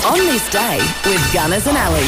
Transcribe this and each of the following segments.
On this day with Gunners and Ali.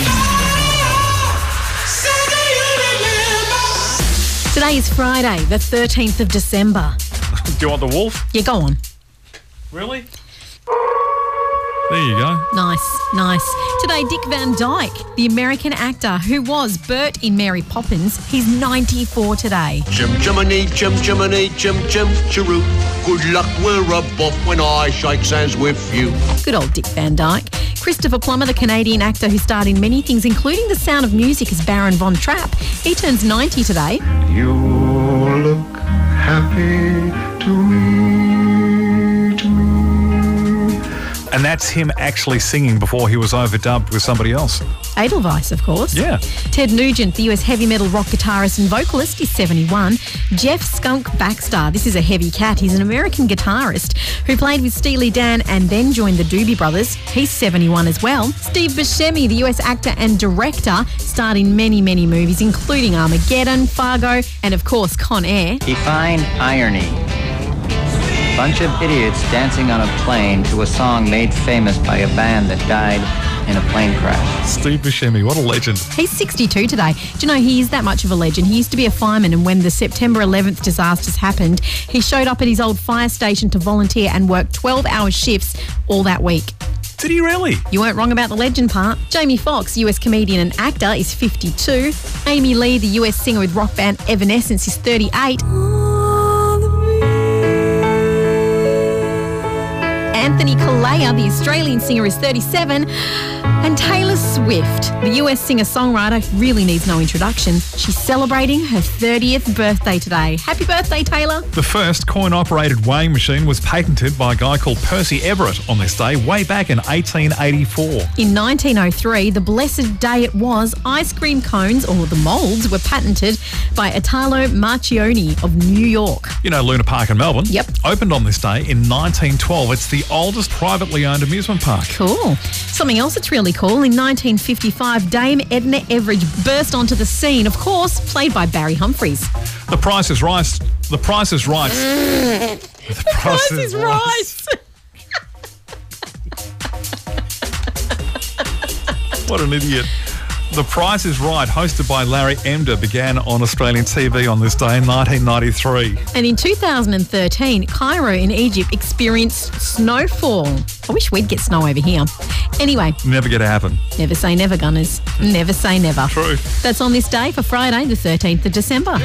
Today is Friday, the 13th of December. Do you want the wolf? Yeah, go on. Really? There you go. Nice. Today, Dick Van Dyke, the American actor who was Bert in Mary Poppins, he's 94 today. Jiminy, Jiminy, Jim, Chiroo. Good luck, we're off when I shake hands with you. Good old Dick Van Dyke. Christopher Plummer, the Canadian actor who starred in many things, including The Sound of Music as Baron Von Trapp. He turns 90 today. You look happy to me. And that's him actually singing before he was overdubbed with somebody else. Edelweiss, of course. Yeah. Ted Nugent, the US heavy metal rock guitarist and vocalist, is 71. Jeff Skunk Baxter, this is a heavy cat. He's an American guitarist who played with Steely Dan and then joined the Doobie Brothers. He's 71 as well. Steve Buscemi, the US actor and director, starred in many, many movies, including Armageddon, Fargo, and of course Con Air. Define irony. Bunch of idiots dancing on a plane to a song made famous by a band that died in a plane crash. Steve Buscemi, what a legend. He's 62 today. Do you know he is that much of a legend? He used to be a fireman, and when the September 11th disasters happened, he showed up at his old fire station to volunteer and work 12-hour shifts all that week. Did he really? You weren't wrong about the legend part. Jamie Foxx, US comedian and actor, is 52. Amy Lee, the US singer with rock band Evanescence, is 38. Anthony Kalea, the Australian singer, is 37. And Taylor Swift, the US singer-songwriter, really needs no introduction. She's celebrating her 30th birthday today. Happy birthday, Taylor. The first coin-operated weighing machine was patented by a guy called Percy Everett on this day way back in 1884. In 1903, the blessed day it was, ice cream cones, or the moulds, were patented by Italo Marchioni of New York. You know Luna Park in Melbourne? Yep. Opened on this day in 1912. It's the oldest privately owned amusement park. Cool. Something else that's really cool, in 1955, Dame Edna Everage burst onto the scene, of course, played by Barry Humphries. The Price is Right. The Price is Right. The Price is Right. What an idiot. The Price is Right, hosted by Larry Emder, began on Australian TV on this day in 1993. And in 2013, Cairo in Egypt experienced snowfall. I wish we'd get snow over here. Anyway. Never going to happen. Never say never, Gunners. Never say never. True. That's on this day for Friday, the 13th of December.